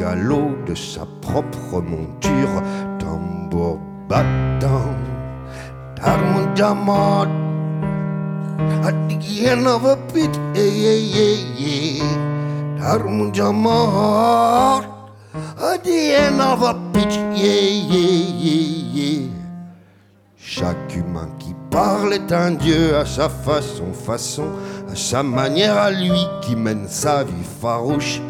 galop de sa propre monture, tambour battant. Tarmunjamat at the end of a pit, Tarmunjamat at the end of a pitch, Chaque humain qui parle est un dieu à sa façon, à sa manière à lui, qui mène sa vie farouche.